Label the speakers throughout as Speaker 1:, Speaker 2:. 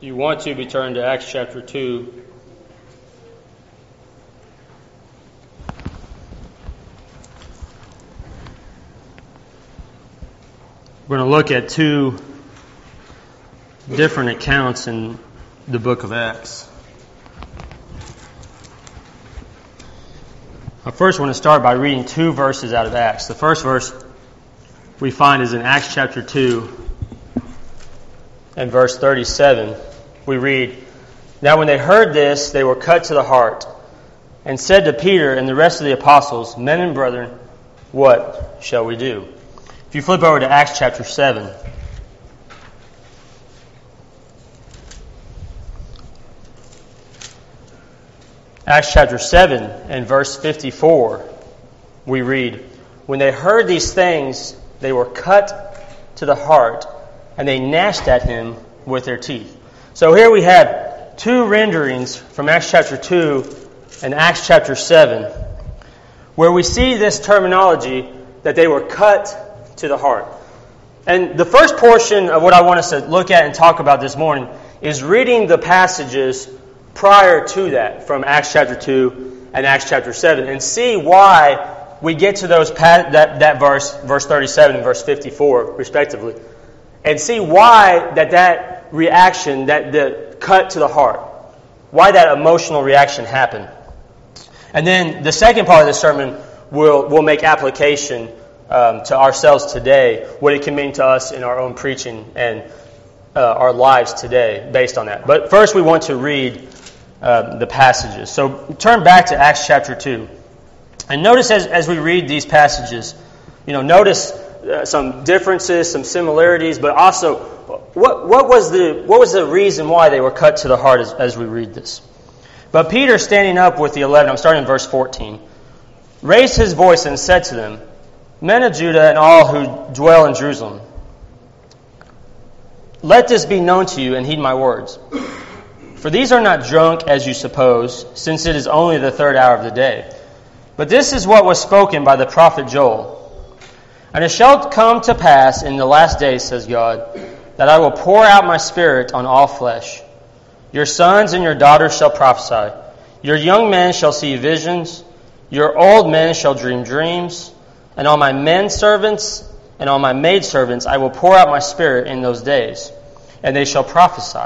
Speaker 1: you want to be turned to Acts chapter 2. We're going to look at two different accounts in the book of Acts. I first want to start by reading two verses out of Acts. The first verse we find is in Acts chapter 2 and verse 37. We read, "Now when they heard this, they were cut to the heart, and said to Peter and the rest of the apostles, 'Men and brethren, what shall we do?'" If you flip over to Acts chapter 7. Acts chapter 7 and verse 54, we read, "When they heard these things, they were cut to the heart, and they gnashed at him with their teeth." So here we have two renderings from Acts chapter 2 and Acts chapter 7, where we see this terminology that they were cut to the heart. And the first portion of what I want us to look at and talk about this morning is reading the passages prior to that from Acts chapter 2 and Acts chapter 7 and see why we get to those that verse 37 and verse 54 respectively, and see why that reaction, that the cut to the heart, why that emotional reaction happened. And then the second part of the sermon will make application to ourselves today, what it can mean to us in our own preaching and our lives today based on that. But first we want to read the passages. So turn back to Acts chapter 2. And notice as we read these passages, notice some differences, some similarities, but also what was the reason why they were cut to the heart as we read this. "But Peter, standing up with the 11," I'm starting in verse 14, "raised his voice and said to them, 'Men of Judah and all who dwell in Jerusalem, let this be known to you and heed my words. For these are not drunk as you suppose, since it is only the third hour of the day. But this is what was spoken by the prophet Joel. And it shall come to pass in the last days, says God, that I will pour out my Spirit on all flesh. Your sons and your daughters shall prophesy. Your young men shall see visions. Your old men shall dream dreams. And on my men servants and on my maid servants I will pour out my Spirit in those days, and they shall prophesy.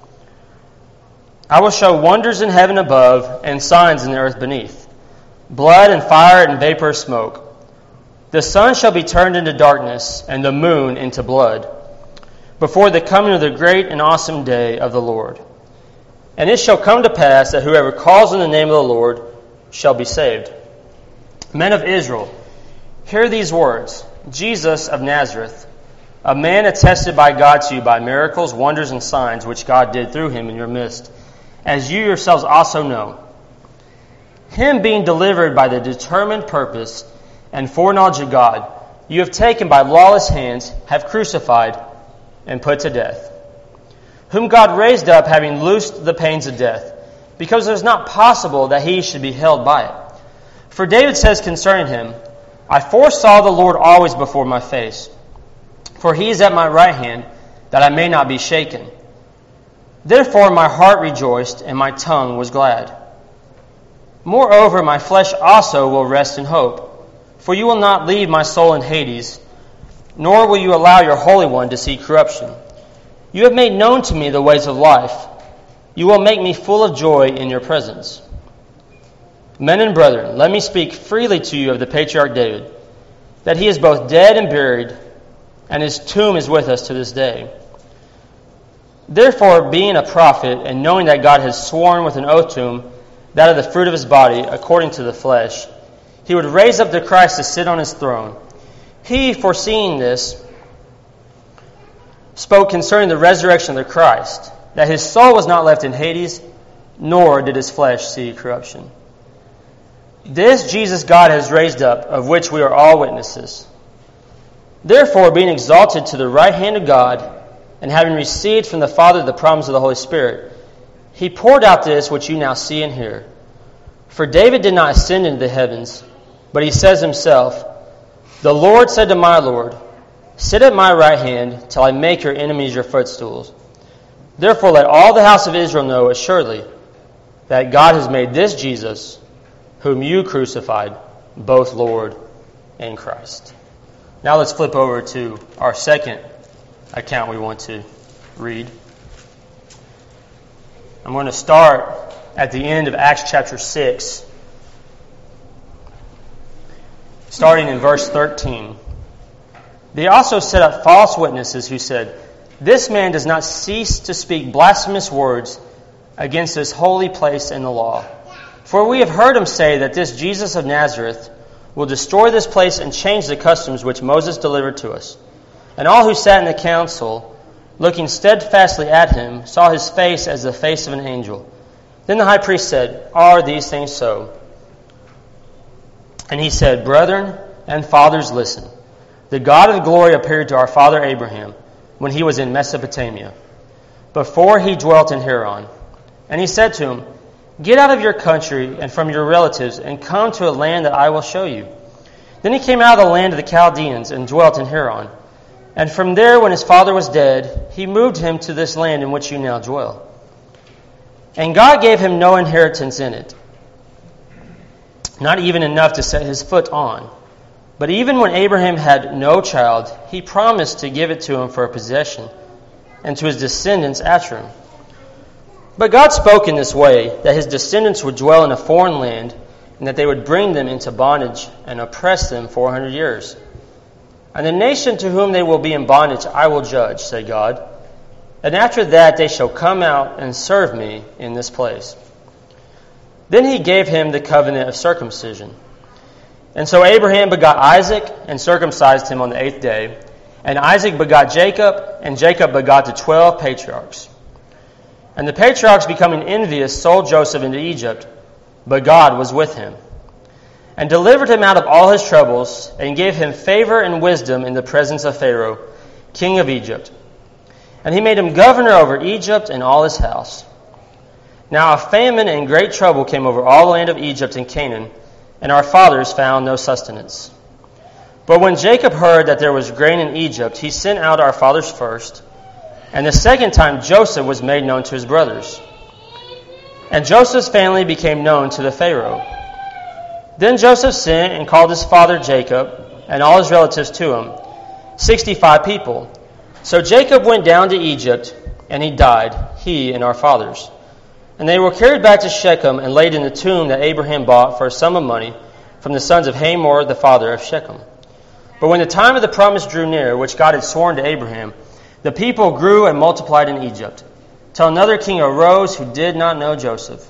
Speaker 1: I will show wonders in heaven above and signs in the earth beneath, blood and fire and vapor of smoke. The sun shall be turned into darkness and the moon into blood, before the coming of the great and awesome day of the Lord. And it shall come to pass that whoever calls on the name of the Lord shall be saved. Men of Israel, hear these words. Jesus of Nazareth, a man attested by God to you by miracles, wonders, and signs which God did through him in your midst, as you yourselves also know. Him being delivered by the determined purpose and foreknowledge of God, you have taken by lawless hands, have crucified, and put to death. Whom God raised up, having loosed the pains of death, because it was not possible that he should be held by it. For David says concerning him, I foresaw the Lord always before my face, for he is at my right hand, that I may not be shaken. Therefore my heart rejoiced, and my tongue was glad. Moreover, my flesh also will rest in hope, for you will not leave my soul in Hades, nor will you allow your Holy One to see corruption. You have made known to me the ways of life. You will make me full of joy in your presence. Men and brethren, let me speak freely to you of the patriarch David, that he is both dead and buried, and his tomb is with us to this day. Therefore, being a prophet, and knowing that God has sworn with an oath to him, that of the fruit of his body, according to the flesh, he would raise up the Christ to sit on his throne. He, foreseeing this, spoke concerning the resurrection of the Christ, that his soul was not left in Hades, nor did his flesh see corruption. This Jesus God has raised up, of which we are all witnesses. Therefore, being exalted to the right hand of God, and having received from the Father the promise of the Holy Spirit, he poured out this which you now see and hear. For David did not ascend into the heavens, but he says himself, The Lord said to my Lord, Sit at my right hand till I make your enemies your footstools. Therefore let all the house of Israel know assuredly that God has made this Jesus, whom you crucified, both Lord and Christ. Now let's flip over to our second account we want to read. I'm going to start at the end of Acts chapter 6, starting in verse 13. They also set up false witnesses who said, "This man does not cease to speak blasphemous words against this holy place and the law. For we have heard him say that this Jesus of Nazareth will destroy this place and change the customs which Moses delivered to us." And all who sat in the council, looking steadfastly at him, saw his face as the face of an angel. Then the high priest said, "Are these things so?" And he said, "Brethren and fathers, listen. The God of glory appeared to our father Abraham when he was in Mesopotamia, before he dwelt in Haran. And he said to him, 'Get out of your country and from your relatives and come to a land that I will show you.' Then he came out of the land of the Chaldeans and dwelt in Haran. And from there, when his father was dead, he moved him to this land in which you now dwell. And God gave him no inheritance in it, not even enough to set his foot on. But even when Abraham had no child, he promised to give it to him for a possession, and to his descendants after him. But God spoke in this way, that his descendants would dwell in a foreign land, and that they would bring them into bondage and oppress them 400 years. And the nation to whom they will be in bondage I will judge, said God. And after that they shall come out and serve me in this place." Then he gave him the covenant of circumcision. And so Abraham begot Isaac and circumcised him on the 8th day. And Isaac begot Jacob, and Jacob begot the 12 patriarchs. And the patriarchs, becoming envious, sold Joseph into Egypt, but God was with him, and delivered him out of all his troubles, and gave him favor and wisdom in the presence of Pharaoh, king of Egypt. And he made him governor over Egypt and all his house. Now a famine and great trouble came over all the land of Egypt and Canaan, and our fathers found no sustenance. But when Jacob heard that there was grain in Egypt, he sent out our fathers first, and the second time Joseph was made known to his brothers. And Joseph's family became known to the Pharaoh. Then Joseph sent and called his father Jacob and all his relatives to him, 65 people. So Jacob went down to Egypt, and he died, he and our fathers. And they were carried back to Shechem and laid in the tomb that Abraham bought for a sum of money from the sons of Hamor, the father of Shechem. But when the time of the promise drew near, which God had sworn to Abraham, the people grew and multiplied in Egypt, till another king arose who did not know Joseph.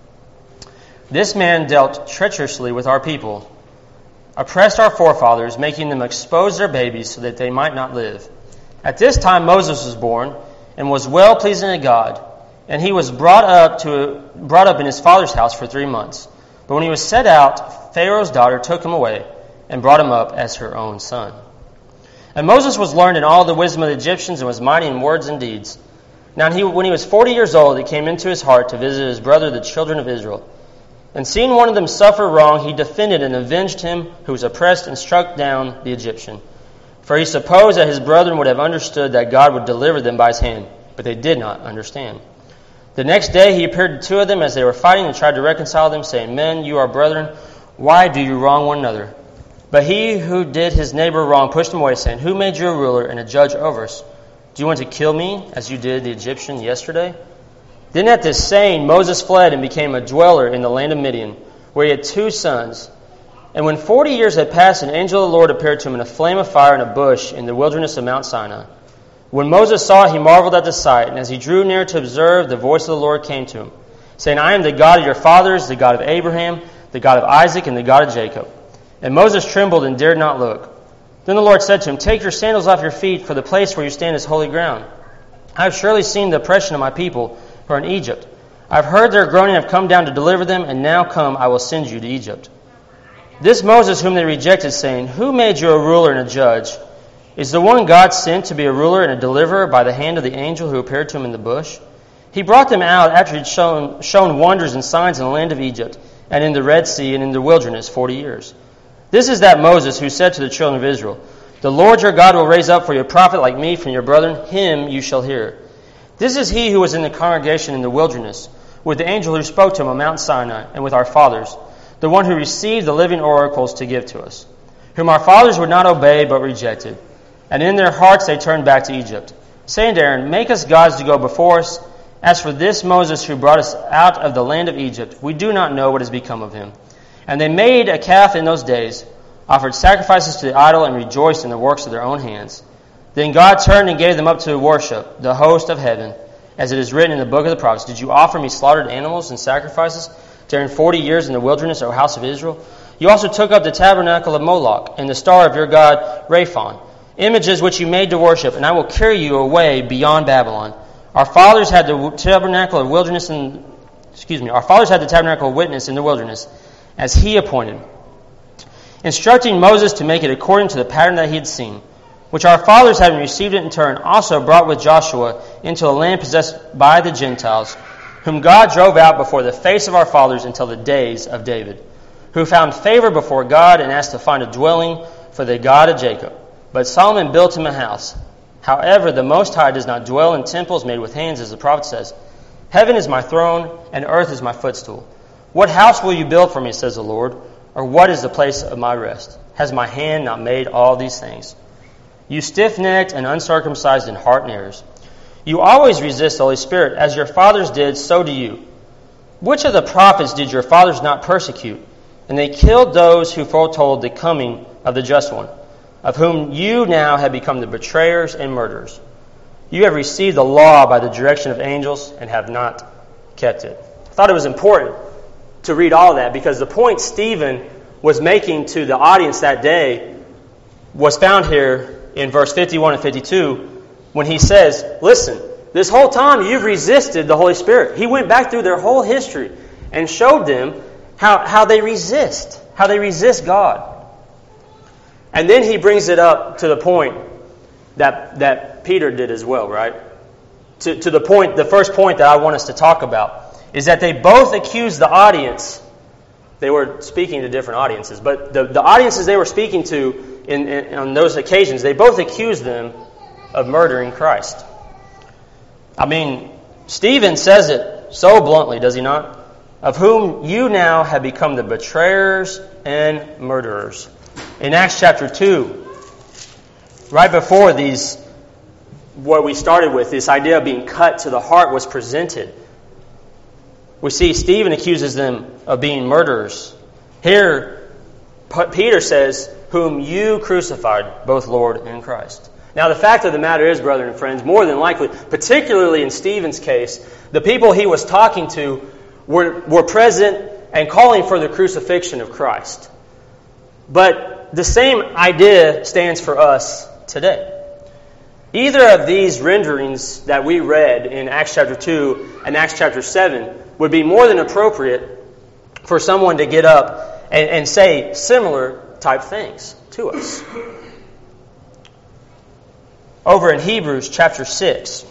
Speaker 1: This man dealt treacherously with our people, oppressed our forefathers, making them expose their babies so that they might not live. At this time Moses was born and was well pleasing to God, and he was brought up in his father's house for 3 months. But when he was set out, Pharaoh's daughter took him away and brought him up as her own son. And Moses was learned in all the wisdom of the Egyptians and was mighty in words and deeds. Now when he was 40 years old, it came into his heart to visit his brother, the children of Israel. And seeing one of them suffer wrong, he defended and avenged him who was oppressed and struck down the Egyptian. For he supposed that his brethren would have understood that God would deliver them by his hand, but they did not understand. The next day he appeared to 2 of them as they were fighting and tried to reconcile them, saying, "Men, you are brethren. Why do you wrong one another?" But he who did his neighbor wrong pushed him away, saying, "Who made you a ruler and a judge over us? Do you want to kill me, as you did the Egyptian yesterday?" Then at this saying, Moses fled and became a dweller in the land of Midian, where he had 2 sons. And when 40 years had passed, an angel of the Lord appeared to him in a flame of fire in a bush in the wilderness of Mount Sinai. When Moses saw it, he marveled at the sight, and as he drew near to observe, the voice of the Lord came to him, saying, "I am the God of your fathers, the God of Abraham, the God of Isaac, and the God of Jacob." And Moses trembled and dared not look. Then the Lord said to him, "Take your sandals off your feet, for the place where you stand is holy ground. I have surely seen the oppression of my people who are in Egypt. I have heard their groaning and have come down to deliver them, and now come, I will send you to Egypt." This Moses whom they rejected, saying, "Who made you a ruler and a judge?" is the one God sent to be a ruler and a deliverer by the hand of the angel who appeared to him in the bush. He brought them out after he had shown wonders and signs in the land of Egypt, and in the Red Sea, and in the wilderness 40 years. This is that Moses who said to the children of Israel, "The Lord your God will raise up for you a prophet like me from your brethren. Him you shall hear." This is he who was in the congregation in the wilderness, with the angel who spoke to him on Mount Sinai, and with our fathers, the one who received the living oracles to give to us, whom our fathers would not obey but rejected. And in their hearts they turned back to Egypt, saying to Aaron, Make us gods to go before us. As for this Moses who brought us out of the land of Egypt, we do not know what has become of him. And they made a calf in those days, offered sacrifices to the idol, and rejoiced in the works of their own hands. Then God turned and gave them up to worship, the host of heaven, as it is written in the book of the prophets. Did you offer me slaughtered animals and sacrifices during 40 years in the wilderness, O house of Israel? You also took up the tabernacle of Moloch and the star of your god Raphan, images which you made to worship, and I will carry you away beyond Babylon. Our fathers had the tabernacle of witness in the wilderness, as he appointed, instructing Moses to make it according to the pattern that he had seen, which our fathers, having received it in turn, also brought with Joshua into a land possessed by the Gentiles, whom God drove out before the face of our fathers until the days of David, who found favor before God and asked to find a dwelling for the God of Jacob. But Solomon built him a house. However, the Most High does not dwell in temples made with hands, as the prophet says, Heaven is my throne, and earth is my footstool. What house will you build for me, says the Lord? Or what is the place of my rest? Has my hand not made all these things? You stiff-necked and uncircumcised in heart and ears. You always resist the Holy Spirit. As your fathers did, so do you. Which of the prophets did your fathers not persecute? And they killed those who foretold the coming of the Just One, of whom you now have become the betrayers and murderers. You have received the law by the direction of angels and have not kept it. I thought it was important to read all of that because the point Stephen was making to the audience that day was found here in verse 51 and 52 when he says, listen, this whole time you've resisted the Holy Spirit. He went back through their whole history and showed them how they resist God. And then he brings it up to the point that Peter did as well, right? To the point, the first point that I want us to talk about is that they both accused the audience. They were speaking to different audiences, but the audiences they were speaking to on those occasions, they both accused them of murdering Christ. I mean, Stephen says it so bluntly, does he not? Of whom you now have become the betrayers and murderers. In Acts chapter 2, right before what we started with, this idea of being cut to the heart was presented. We see Stephen accuses them of being murderers. Here, Peter says, whom you crucified, both Lord and Christ. Now, the fact of the matter is, brethren and friends, more than likely, particularly in Stephen's case, the people he was talking to were present and calling for the crucifixion of Christ. But the same idea stands for us today. Either of these renderings that we read in Acts chapter 2 and Acts chapter 7 would be more than appropriate for someone to get up and say similar type things to us. Over in Hebrews chapter 6,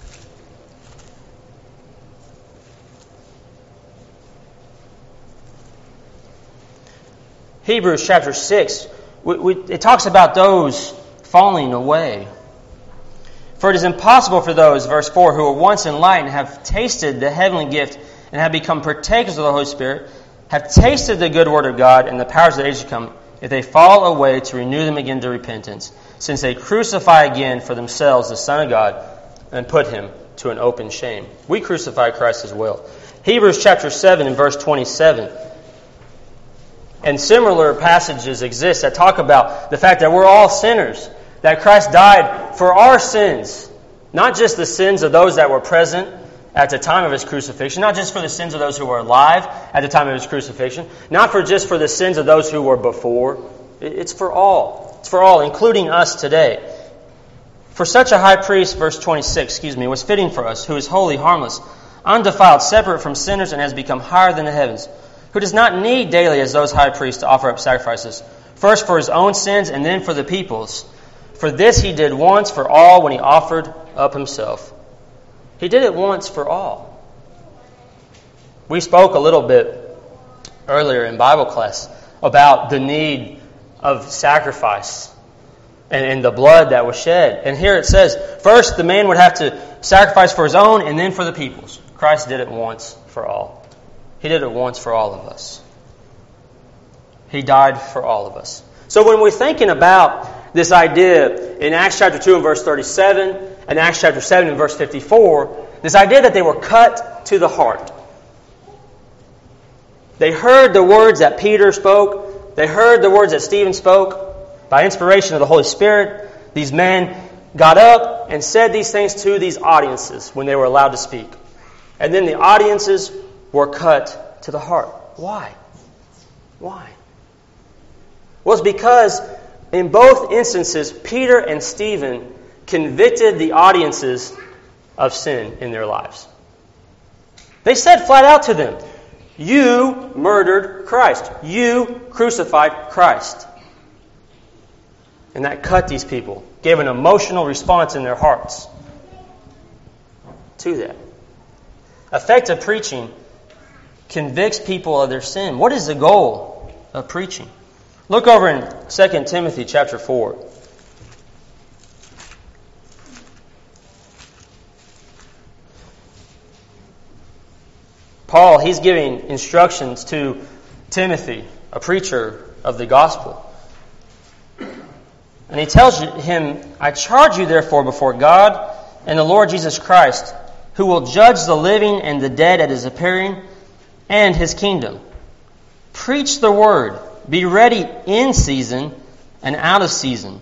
Speaker 1: Hebrews chapter 6, it talks about those falling away. For it is impossible for those, verse 4, who were once enlightened, have tasted the heavenly gift, and have become partakers of the Holy Spirit, have tasted the good word of God and the powers of the age to come, if they fall away, to renew them again to repentance, since they crucify again for themselves the Son of God and put him to an open shame. We crucify Christ as well. Hebrews chapter 7 and verse 27. And similar passages exist that talk about the fact that we're all sinners, that Christ died for our sins, not just the sins of those that were present at the time of his crucifixion, not just for the sins of those who were alive at the time of his crucifixion, not just for the sins of those who were before. It's for all. It's for all, including us today. For such a high priest, verse 26, was fitting for us, who is holy, harmless, undefiled, separate from sinners, and has become higher than the heavens, who does not need daily as those high priests to offer up sacrifices, first for his own sins and then for the people's. For this he did once for all when he offered up himself. He did it once for all. We spoke a little bit earlier in Bible class about the need of sacrifice and the blood that was shed. And here it says, first the man would have to sacrifice for his own and then for the people's. Christ did it once for all. He did it once for all of us. He died for all of us. So when we're thinking about this idea in Acts chapter 2 and verse 37 and Acts chapter 7 and verse 54, this idea that they were cut to the heart. They heard the words that Peter spoke. They heard the words that Stephen spoke. By inspiration of the Holy Spirit, these men got up and said these things to these audiences when they were allowed to speak. And then the audiences were cut to the heart. Why? Why? Well, it's because in both instances, Peter and Stephen convicted the audiences of sin in their lives. They said flat out to them, "You murdered Christ. You crucified Christ." And that cut these people, gave an emotional response in their hearts to that. Effective preaching convicts people of their sin. What is the goal of preaching? Look over in 2 Timothy chapter 4. Paul, he's giving instructions to Timothy, a preacher of the gospel. And he tells him, "I charge you therefore before God and the Lord Jesus Christ, who will judge the living and the dead at his appearing and his kingdom. Preach the word. Be ready in season and out of season.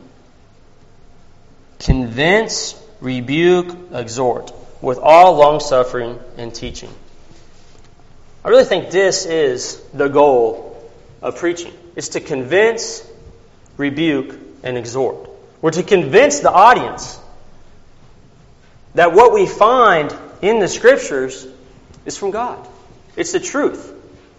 Speaker 1: Convince, rebuke, exhort, with all longsuffering and teaching." I really think this is the goal of preaching. It's to convince, rebuke, and exhort. We're to convince the audience that what we find in the Scriptures is from God. It's the truth.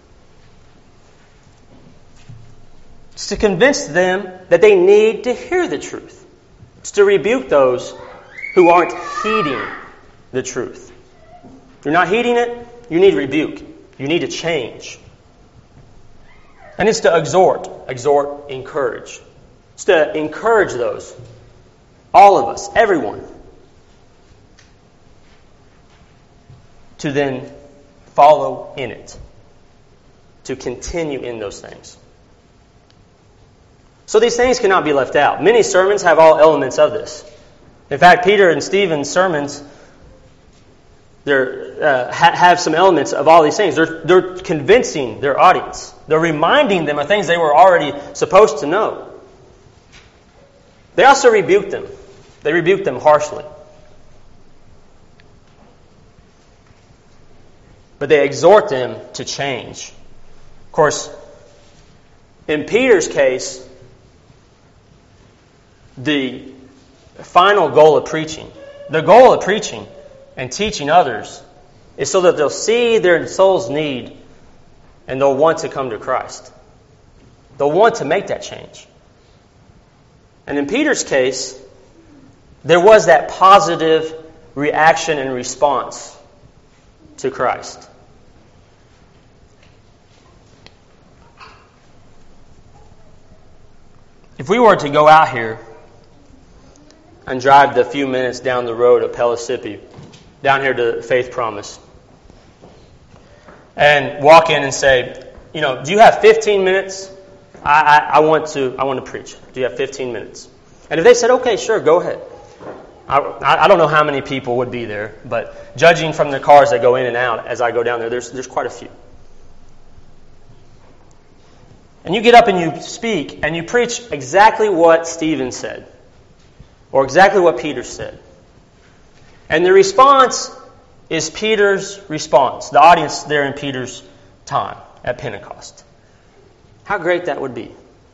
Speaker 1: It's to convince them that they need to hear the truth. It's to rebuke those who aren't heeding the truth. You're not heeding it, you need rebuke. You need to change. And it's to exhort. Exhort, encourage. It's to encourage those. All of us, everyone. To then follow in it. To continue in those things. So these things cannot be left out. Many sermons have all elements of this. In fact, Peter and Stephen's sermons have some elements of all these things. They're convincing their audience. They're reminding them of things they were already supposed to know. They also rebuked them. They rebuked them harshly. But they exhort them to change. Of course, in Peter's case, the final goal of preaching, and teaching others is so that they'll see their soul's need and they'll want to come to Christ. They'll want to make that change. And in Peter's case, there was that positive reaction and response to Christ. If we were to go out here and drive the few minutes down the road of Pellissippi, down here to Faith Promise, and walk in and say, do you have 15 minutes? I want to preach. Do you have 15 minutes? And if they said, okay, sure, go ahead. I don't know how many people would be there, but judging from the cars that go in and out as I go down there, there's quite a few. And you get up and you speak and you preach exactly what Stephen said, or exactly what Peter said. And the response is Peter's response, the audience there in Peter's time at Pentecost. How great that would be.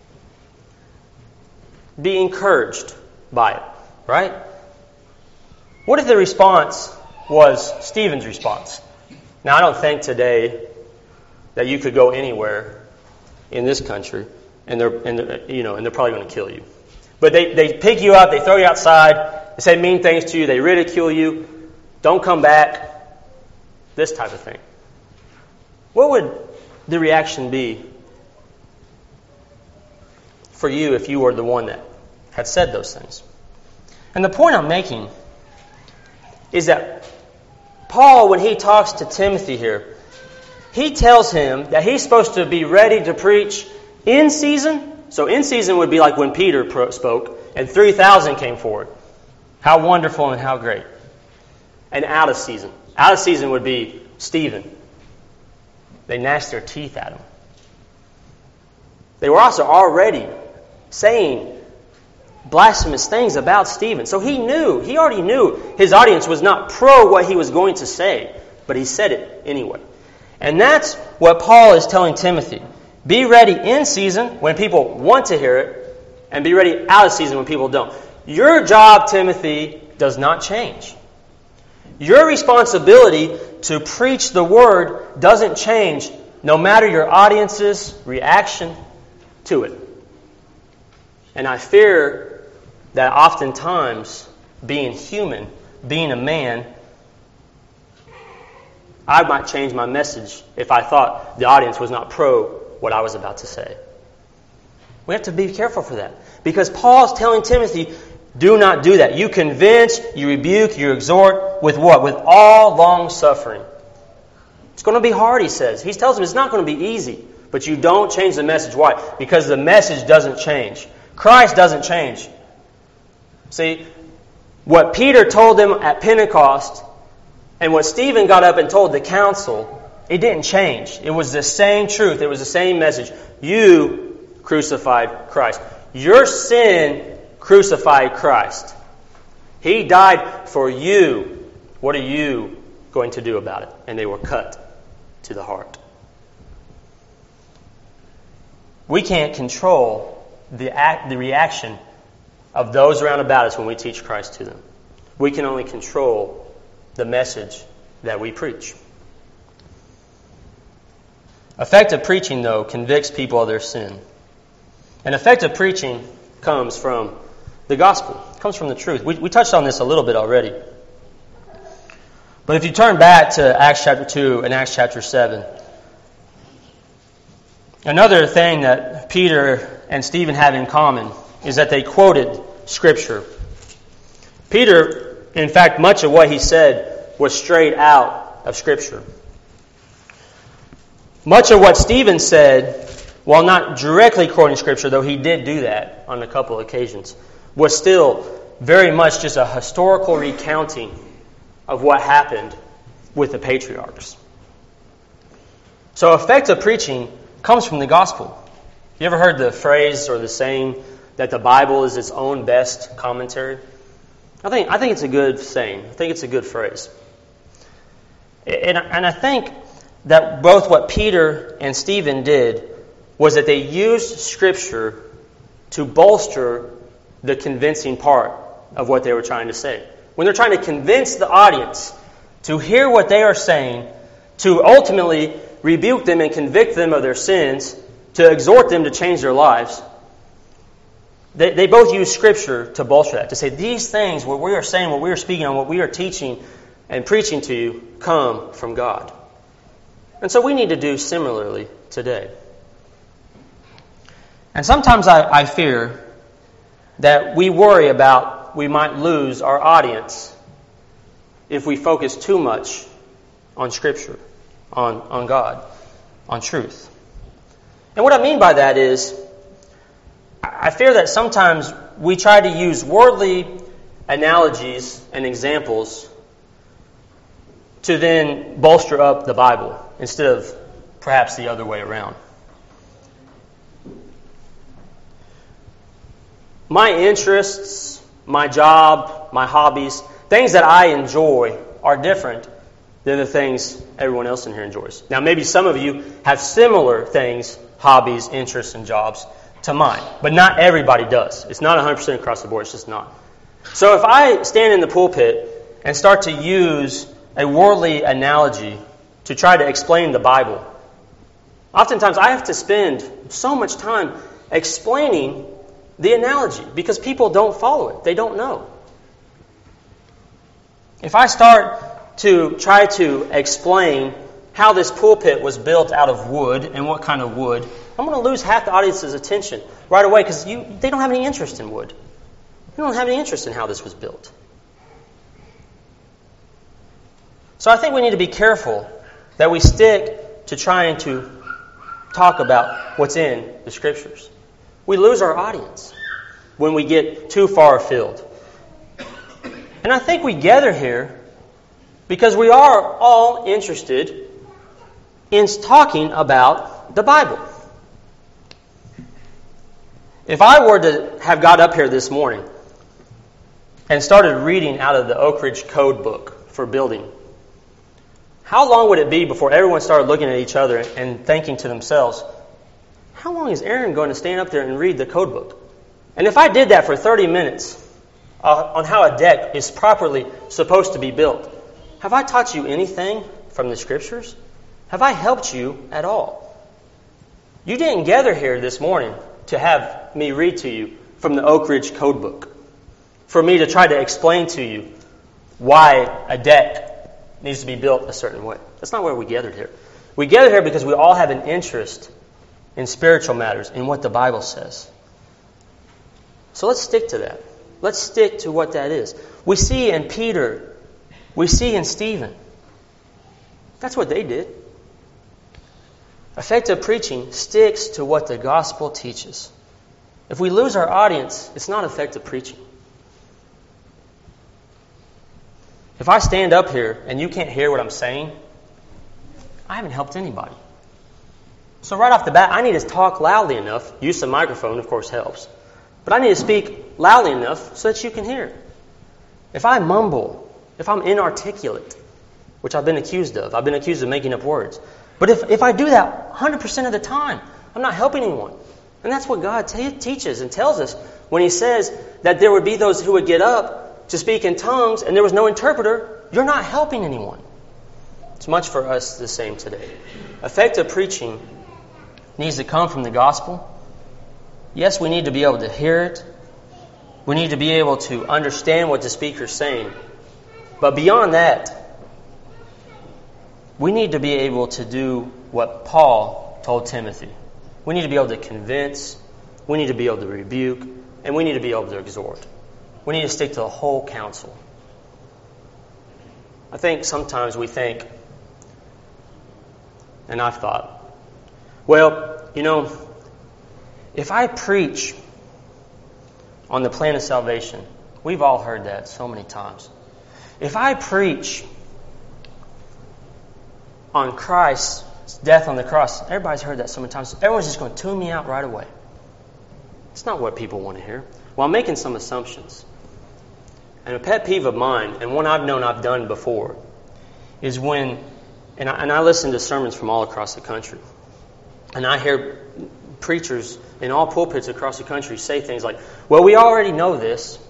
Speaker 1: Be encouraged by it, right? What if the response was Stephen's response? Now, I don't think today that you could go anywhere in this country and they're probably going to kill you. But they pick you up, they throw you outside, they say mean things to you, they ridicule you, don't come back, this type of thing. What would the reaction be for you if you were the one that had said those things. And the point I'm making is that Paul, when he talks to Timothy here, he tells him that he's supposed to be ready to preach in season. So in season would be like when Peter spoke and 3,000 came forward. How wonderful and how great. And out of season. Out of season would be Stephen. They gnashed their teeth at him. They were also already saying blasphemous things about Stephen. So he already knew his audience was not pro what he was going to say, but he said it anyway. And that's what Paul is telling Timothy. Be ready in season when people want to hear it, and be ready out of season when people don't. Your job, Timothy, does not change. Your responsibility to preach the word doesn't change no matter your audience's reaction to it. And I fear that oftentimes, being human, being a man, I might change my message if I thought the audience was not pro what I was about to say. We have to be careful for that. Because Paul's telling Timothy, do not do that. You convince, you rebuke, you exhort with what? With all long suffering. It's going to be hard, he says. He tells him it's not going to be easy. But you don't change the message. Why? Because the message doesn't change. Christ doesn't change. See, what Peter told them at Pentecost and what Stephen got up and told the council, it didn't change. It was the same truth. It was the same message. You crucified Christ. Your sin crucified Christ. He died for you. What are you going to do about it? And they were cut to the heart. We can't control the reaction of those around about us when we teach Christ to them. We can only control the message that we preach. Effective preaching, though, convicts people of their sin. And effective preaching comes from the gospel. It comes from the truth. We touched on this a little bit already. But if you turn back to Acts chapter 2 and Acts chapter 7, another thing that Peter and Stephen have in common is that they quoted Scripture. Peter, in fact, much of what he said was straight out of Scripture. Much of what Stephen said, while not directly quoting Scripture, though he did do that on a couple of occasions, was still very much just a historical recounting of what happened with the patriarchs. So effective preaching comes from the gospel. You ever heard the phrase or the saying that the Bible is its own best commentary? I think it's a good saying. I think it's a good phrase. And I think that both what Peter and Stephen did was that they used Scripture to bolster the convincing part of what they were trying to say. When they're trying to convince the audience to hear what they are saying, to ultimately rebuke them and convict them of their sins, to exhort them to change their lives, they both use Scripture to bolster that, to say these things, what we are saying, what we are speaking on, what we are teaching and preaching to you, come from God. And so we need to do similarly today. And sometimes I fear that we worry about we might lose our audience if we focus too much on Scripture, on God, on truth. And what I mean by that is, I fear that sometimes we try to use worldly analogies and examples to then bolster up the Bible instead of perhaps the other way around. My interests, my job, my hobbies, things that I enjoy are different than the things everyone else in here enjoys. Now, maybe some of you have similar things, hobbies, interests, and jobs to mine, but not everybody does. It's not 100% across the board. It's just not. So if I stand in the pulpit and start to use a worldly analogy to try to explain the Bible, oftentimes I have to spend so much time explaining the analogy because people don't follow it. They don't know. If I start to try to explain how this pulpit was built out of wood and what kind of wood, I'm going to lose half the audience's attention right away because they don't have any interest in wood. They don't have any interest in how this was built. So I think we need to be careful that we stick to trying to talk about what's in the Scriptures. We lose our audience when we get too far afield. And I think we gather here because we are all interested in talking about the Bible. If I were to have got up here this morning and started reading out of the Oak Ridge Code book for building, how long would it be before everyone started looking at each other and thinking to themselves, how long is Aaron going to stand up there and read the code book? And if I did that for 30 minutes on how a deck is properly supposed to be built, have I taught you anything from the Scriptures? Have I helped you at all? You didn't gather here this morning to have me read to you from the Oak Ridge Code book, for me to try to explain to you why a deck needs to be built a certain way. That's not why we gathered here. We gathered here because we all have an interest in spiritual matters, in what the Bible says. So let's stick to that. Let's stick to what that is. We see in Peter, we see in Stephen. That's what they did. Effective preaching sticks to what the gospel teaches. If we lose our audience, it's not effective preaching. If I stand up here and you can't hear what I'm saying, I haven't helped anybody. So right off the bat, I need to talk loudly enough. Use the microphone, of course, helps. But I need to speak loudly enough so that you can hear. If I mumble, if I'm inarticulate, which I've been accused of. I've been accused of making up words. But if I do that 100% of the time, I'm not helping anyone. And that's what God teaches and tells us when He says that there would be those who would get up to speak in tongues and there was no interpreter. You're not helping anyone. It's much for us the same today. Effective preaching needs to come from the gospel. Yes, we need to be able to hear it. We need to be able to understand what the speaker's saying. But beyond that, we need to be able to do what Paul told Timothy. We need to be able to convince, we need to be able to rebuke, and we need to be able to exhort. We need to stick to the whole counsel. I think sometimes we think, and I've thought, well, if I preach on the plan of salvation, we've all heard that so many times. If I preach on Christ's death on the cross, everybody's heard that so many times. Everyone's just going to tune me out right away. It's not what people want to hear. Well, I'm making some assumptions. And a pet peeve of mine, and one I've known I've done before, is when, and I listen to sermons from all across the country, and I hear preachers in all pulpits across the country say things like, well, we already know this.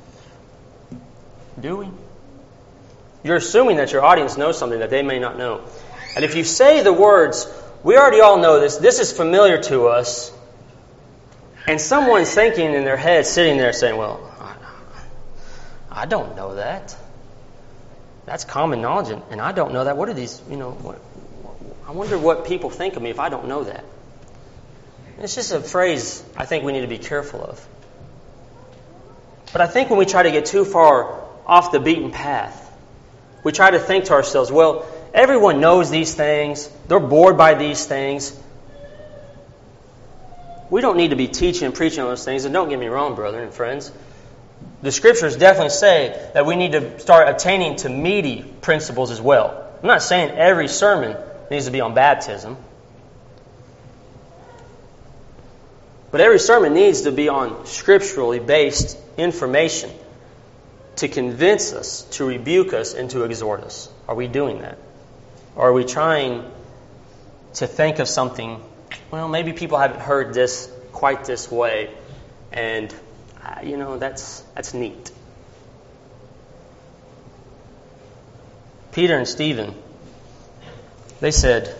Speaker 1: Do we? You're assuming that your audience knows something that they may not know. And if you say the words, we already all know this is familiar to us, and someone's thinking in their head, sitting there saying, well, I don't know that. That's common knowledge, and I don't know that. What are these, I wonder what people think of me if I don't know that. It's just a phrase I think we need to be careful of. But I think when we try to get too far off the beaten path, we try to think to ourselves, well, everyone knows these things. They're bored by these things. We don't need to be teaching and preaching on those things. And don't get me wrong, brethren and friends. The Scriptures definitely say that we need to start attaining to meaty principles as well. I'm not saying every sermon needs to be on baptism. But every sermon needs to be on scripturally based information to convince us, to rebuke us, and to exhort us. Are we doing that? Or are we trying to think of something, well, maybe people haven't heard this quite this way, and, that's neat. Peter and Stephen, they said,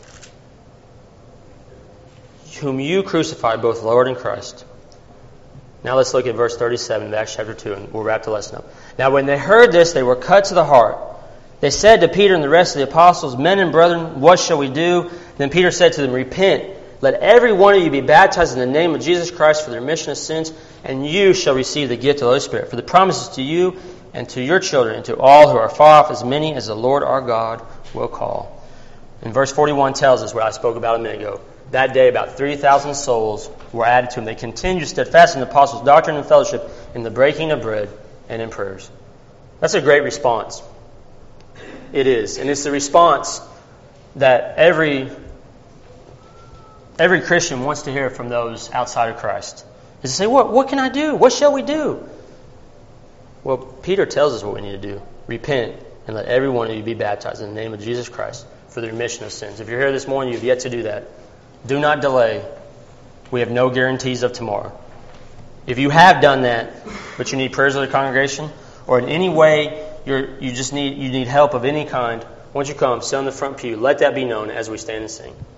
Speaker 1: whom you crucified, both Lord and Christ. Now let's look at verse 37 of Acts chapter 2, and we'll wrap the lesson up. Now when they heard this, they were cut to the heart. They said to Peter and the rest of the apostles, men and brethren, what shall we do? Then Peter said to them, repent, Let every one of you be baptized in the name of Jesus Christ for the remission of sins, and you shall receive the gift of the Holy Spirit. For the promises to you and to your children and to all who are far off, as many as the Lord our God will call. And verse 41 tells us what I spoke about a minute ago. That day about 3,000 souls were added to him. They continued steadfast in the apostles' doctrine and fellowship, in the breaking of bread, and in prayers. That's a great response. It is. And it's the response that every Christian wants to hear from those outside of Christ. Is to say, what can I do? What shall we do? Well, Peter tells us what we need to do. Repent and let every one of you be baptized in the name of Jesus Christ for the remission of sins. If you're here this morning, you've yet to do that. Do not delay. We have no guarantees of tomorrow. If you have done that, but you need prayers of the congregation, or in any way you need help of any kind, why don't you come, sit on the front pew. Let that be known as we stand and sing.